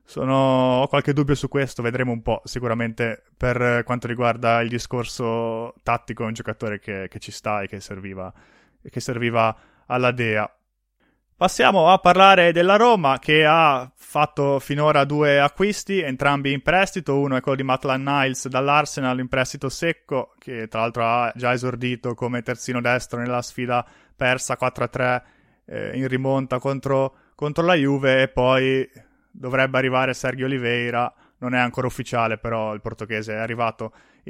ho qualche dubbio su questo, vedremo un po'. Sicuramente per quanto riguarda il discorso tattico è un giocatore che ci sta e che serviva alla Dea. Passiamo a parlare della Roma, che ha fatto finora due acquisti, entrambi in prestito. Uno è quello di Maitland-Niles dall'Arsenal in prestito secco, che tra l'altro ha già esordito come terzino destro nella sfida persa 4-3 in rimonta contro la Juve, e poi dovrebbe arrivare Sergio Oliveira. Non è ancora ufficiale, però il portoghese è arrivato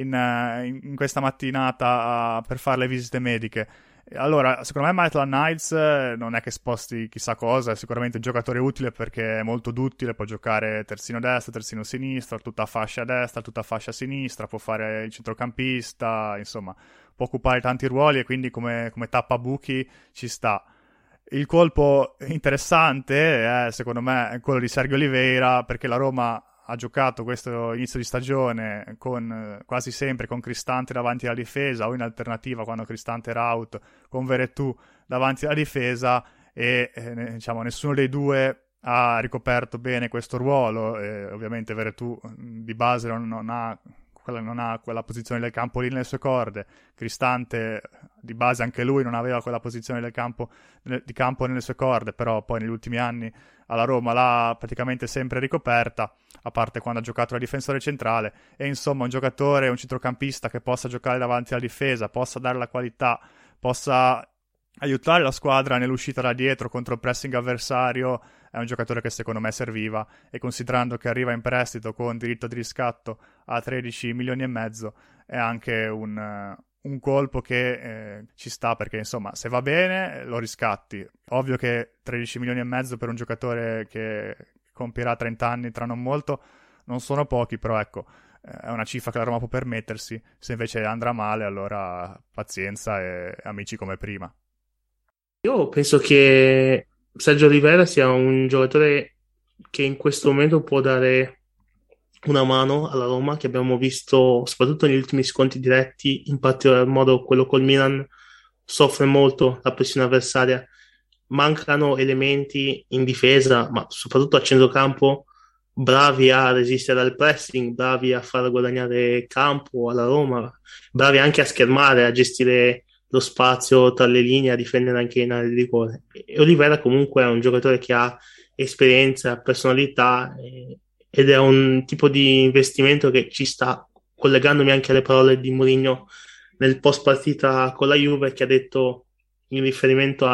in questa mattinata per fare le visite mediche. Allora, secondo me Maitland-Niles non è che sposti chissà cosa, è sicuramente un giocatore utile perché è molto duttile, può giocare terzino destro, terzino sinistro, tutta fascia a destra, tutta fascia a sinistra, può fare il centrocampista, insomma, può occupare tanti ruoli e quindi come tappabuchi ci sta. Il colpo interessante è, secondo me, quello di Sergio Oliveira, perché la Roma ha giocato questo inizio di stagione quasi sempre con Cristante davanti alla difesa, o in alternativa quando Cristante era out con Veretout davanti alla difesa, e diciamo nessuno dei due ha ricoperto bene questo ruolo. Ovviamente Veretout di base non ha quella posizione del campo lì nelle sue corde. Cristante di base anche lui non aveva quella posizione di campo nelle sue corde, però poi negli ultimi anni ha alla Roma l'ha praticamente sempre ricoperta, a parte quando ha giocato da difensore centrale, e insomma un giocatore, un centrocampista che possa giocare davanti alla difesa, possa dare la qualità, possa aiutare la squadra nell'uscita da dietro contro il pressing avversario, è un giocatore che secondo me serviva, e considerando che arriva in prestito con diritto di riscatto a 13 milioni e mezzo è anche un colpo che ci sta, perché insomma se va bene lo riscatti. Ovvio che 13 milioni e mezzo per un giocatore che compierà 30 anni tra non molto non sono pochi, però ecco, è una cifra che la Roma può permettersi. Se invece andrà male, allora pazienza e amici come prima. Io penso che Sergio Rivera sia un giocatore che in questo momento può dare una mano alla Roma, che abbiamo visto soprattutto negli ultimi scontri diretti, in particolar modo quello col Milan, soffre molto la pressione avversaria. Mancano elementi in difesa, ma soprattutto a centrocampo, bravi a resistere al pressing, bravi a far guadagnare campo alla Roma, bravi anche a schermare, a gestire lo spazio tra le linee, a difendere anche in area di rigore. E Olivera comunque è un giocatore che ha esperienza, personalità, ed è un tipo di investimento che ci sta, collegandomi anche alle parole di Mourinho nel post partita con la Juve, che ha detto in riferimento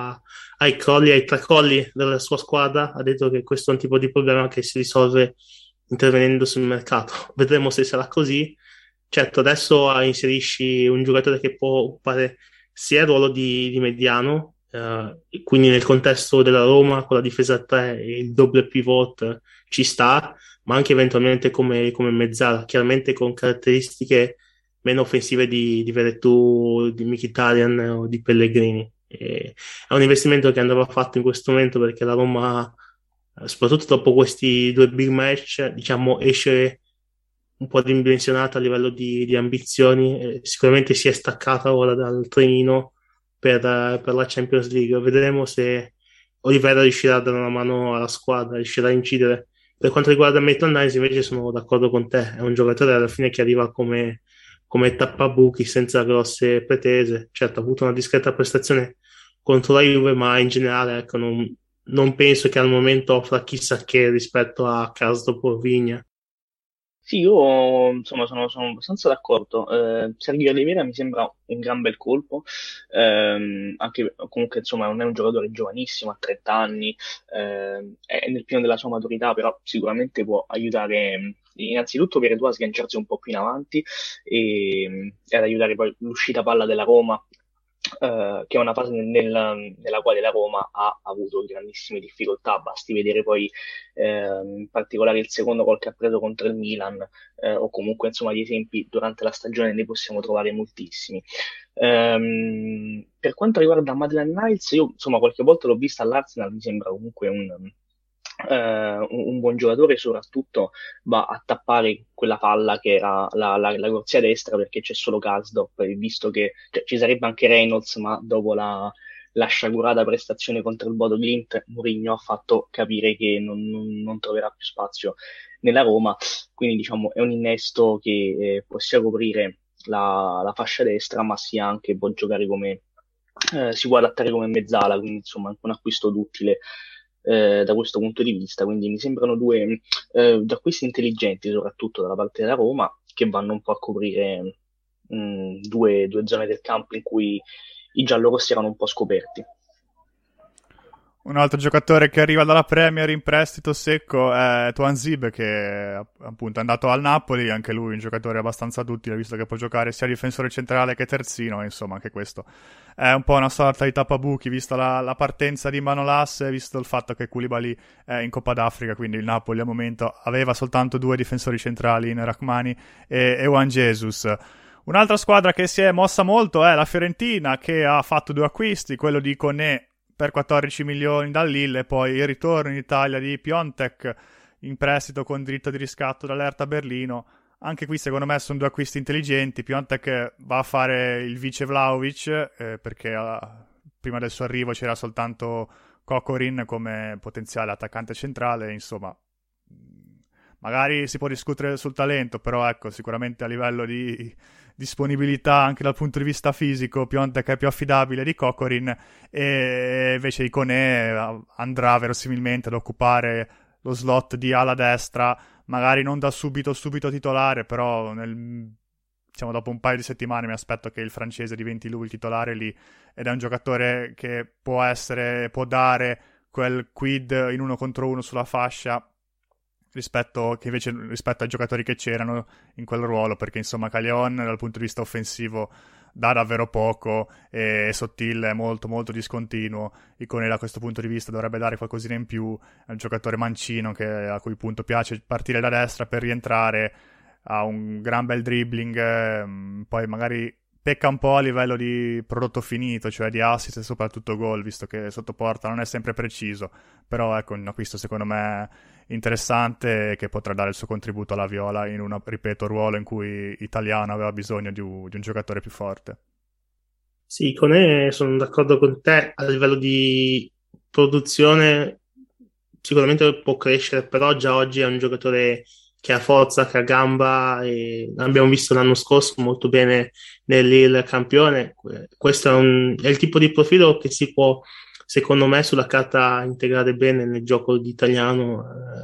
ai crolli, ai tracolli della sua squadra, ha detto che questo è un tipo di problema che si risolve intervenendo sul mercato. Vedremo se sarà così. Certo, adesso inserisci un giocatore che può occupare sia il ruolo di mediano, quindi nel contesto della Roma con la difesa a 3 e il doppio pivot ci sta, ma anche eventualmente come mezzala, chiaramente con caratteristiche meno offensive di Veretout, di Mkhitaryan o di Pellegrini. È un investimento che andava fatto in questo momento perché la Roma, soprattutto dopo questi due big match, diciamo, esce un po' ridimensionata a livello di ambizioni. Sicuramente si è staccata ora dal trenino per la Champions League. Vedremo se Olivera riuscirà a dare una mano alla squadra, riuscirà a incidere. Per quanto riguarda Maitland-Niles invece sono d'accordo con te, è un giocatore alla fine che arriva come tappabuchi senza grosse pretese. Certo, ha avuto una discreta prestazione contro la Juve, ma in generale ecco, non penso che al momento offra chissà che rispetto a Karsdorp o Vigna. Sì, io insomma sono abbastanza d'accordo. Sergio Oliveira mi sembra un gran bel colpo, anche comunque insomma non è un giocatore giovanissimo, ha 30 anni, è nel pieno della sua maturità, però sicuramente può aiutare innanzitutto per a sganciarsi un po' più in avanti e ad aiutare poi l'uscita palla della Roma, che è una fase nella quale la Roma ha avuto grandissime difficoltà. Basti vedere poi in particolare il secondo gol che ha preso contro il Milan, o comunque insomma di esempi durante la stagione ne possiamo trovare moltissimi. Per quanto riguarda Madeline Niles, io insomma qualche volta l'ho vista all'Arsenal, mi sembra comunque un buon giocatore, soprattutto va a tappare quella palla che era la corsia destra, perché c'è solo Karsdorp, e visto che cioè, ci sarebbe anche Reynolds, ma dopo la sciagurata prestazione contro il Bodo Glimt, Mourinho ha fatto capire che non troverà più spazio nella Roma, quindi diciamo è un innesto che può sia coprire la fascia destra, ma sia anche può giocare come si può adattare come mezzala, quindi insomma anche un acquisto duttile da questo punto di vista. Quindi mi sembrano due acquisti intelligenti, soprattutto dalla parte della Roma, che vanno un po' a coprire due zone del campo in cui i giallorossi erano un po' scoperti. Un altro giocatore che arriva dalla Premier in prestito secco è Tuanzebe, che appunto è andato al Napoli, anche lui un giocatore abbastanza duttile, visto che può giocare sia difensore centrale che terzino, insomma anche questo è un po' una sorta di tappabuchi, vista la partenza di Manolas, visto il fatto che Koulibaly è in Coppa d'Africa, quindi il Napoli al momento aveva soltanto due difensori centrali in Rachmani e Juan Jesus. Un'altra squadra che si è mossa molto è la Fiorentina, che ha fatto due acquisti, quello di Koné per 14 milioni dal Lille, e poi il ritorno in Italia di Piontek in prestito con diritto di riscatto dall'Hertha Berlino. Anche qui secondo me sono due acquisti intelligenti. Piontek va a fare il vice Vlahovic, perché prima del suo arrivo c'era soltanto Kokorin come potenziale attaccante centrale, insomma magari si può discutere sul talento, però ecco, sicuramente a livello di disponibilità anche dal punto di vista fisico Piontek è più affidabile di Kokorin, e invece Ikoné andrà verosimilmente ad occupare lo slot di ala destra, magari non da subito titolare, però diciamo dopo un paio di settimane mi aspetto che il francese diventi lui il titolare lì, ed è un giocatore che può dare quel quid in 1 contro 1 sulla fascia rispetto ai giocatori che c'erano in quel ruolo, perché insomma Caglion dal punto di vista offensivo dà davvero poco e Sottile è molto molto discontinuo. Ikoné da questo punto di vista dovrebbe dare qualcosina in più, è un giocatore mancino a cui appunto piace partire da destra per rientrare, ha un gran bel dribbling, poi magari pecca un po' a livello di prodotto finito, cioè di assist e soprattutto gol, visto che sotto porta non è sempre preciso, però ecco un acquisto secondo me interessante che potrà dare il suo contributo alla Viola in un, ripeto, ruolo in cui Italiano aveva bisogno di un giocatore più forte. Sì, sono d'accordo con te, a livello di produzione sicuramente può crescere, però già oggi è un giocatore che ha forza, che ha gamba, e l'abbiamo visto l'anno scorso molto bene nel campione. Questo è il tipo di profilo che si può, secondo me, sulla carta integrare bene nel gioco di Italiano.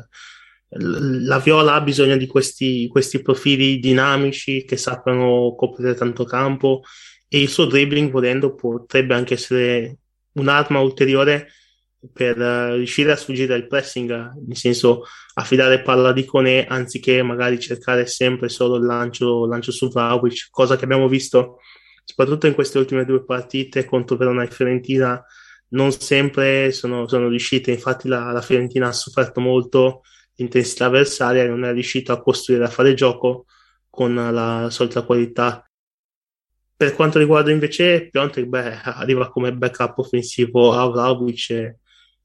La Viola ha bisogno di questi profili dinamici che sappiano coprire tanto campo, e il suo dribbling, volendo, potrebbe anche essere un'arma ulteriore per riuscire a sfuggire dal pressing, nel senso affidare palla di Ikoné anziché magari cercare sempre solo il lancio su Vlahovic, cosa che abbiamo visto soprattutto in queste ultime 2 partite contro Verona e Fiorentina. Non sempre sono riuscite, infatti la Fiorentina ha sofferto molto l'intensità avversaria e non è riuscita a costruire, a fare gioco con la solita qualità. Per quanto riguarda invece Piontek, arriva come backup offensivo a Vlahovic,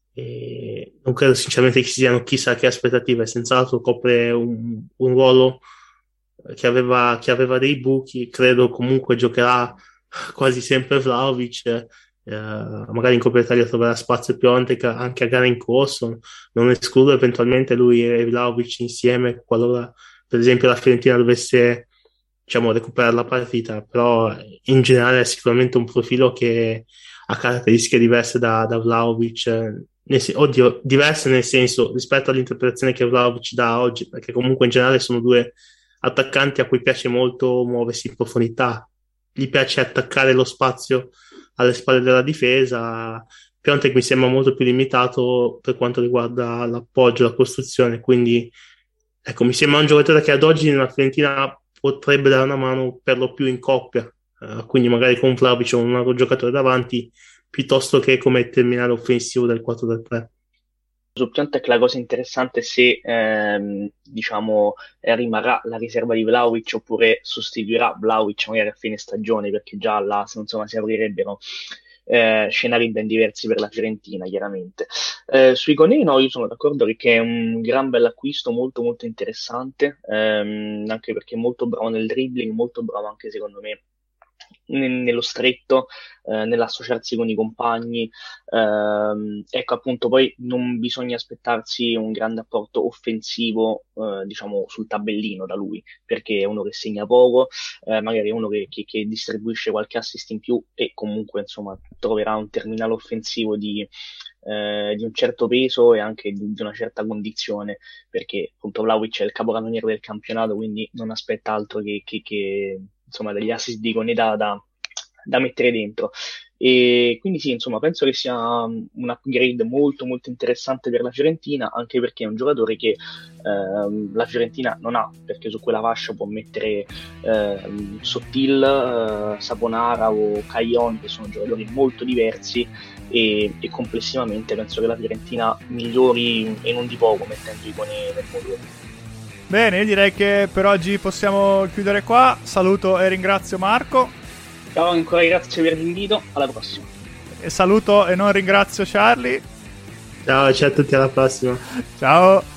e non credo sinceramente che ci siano chissà che aspettative, senz'altro copre un ruolo che aveva dei buchi, credo comunque giocherà quasi sempre Vlahovic, magari in Coppa Italia troverà spazio Piontek anche a gara in corso, non escludo eventualmente lui e Vlahovic insieme qualora per esempio la Fiorentina dovesse, diciamo, recuperare la partita, però in generale è sicuramente un profilo che ha caratteristiche diverse da Vlahovic, diverse nel senso rispetto all'interpretazione che Vlahovic dà oggi, perché comunque in generale sono 2 attaccanti a cui piace molto muoversi in profondità, gli piace attaccare lo spazio alle spalle della difesa. Piontek mi sembra molto più limitato per quanto riguarda l'appoggio, la costruzione, quindi ecco, mi sembra un giocatore che ad oggi nella Fiorentina potrebbe dare una mano per lo più in coppia, quindi magari con Vlahovic o un altro giocatore davanti, piuttosto che come terminale offensivo del 4-3. Su Piontek la cosa interessante è se diciamo rimarrà la riserva di Vlahovic oppure sostituirà Vlahovic magari a fine stagione, perché già là insomma si aprirebbero scenari ben diversi per la Fiorentina, chiaramente. Sui Ikoné no, io sono d'accordo che è un gran bel acquisto, molto molto interessante, anche perché è molto bravo nel dribbling, molto bravo anche secondo me nello stretto, nell'associarsi con i compagni. Ecco, appunto, poi non bisogna aspettarsi un grande apporto offensivo, diciamo, sul tabellino da lui, perché è uno che segna poco, magari è uno che distribuisce qualche assist in più e comunque, insomma, troverà un terminale offensivo di un certo peso e anche di una certa condizione, perché appunto Vlahovic è il capocannoniere del campionato, quindi non aspetta altro che insomma degli assist di Ikoné da mettere dentro. E quindi sì, insomma, penso che sia un upgrade molto molto interessante per la Fiorentina, anche perché è un giocatore che la Fiorentina non ha, perché su quella fascia può mettere Sottil, Saponara o Caglion, che sono giocatori molto diversi, e complessivamente penso che la Fiorentina migliori e non di poco mettendo Ikoné nel modulo. Bene, io direi che per oggi possiamo chiudere qua. Saluto e ringrazio Marco. Ciao, ancora grazie per l'invito, alla prossima. E saluto e non ringrazio Charlie. Ciao a tutti, alla prossima. Ciao.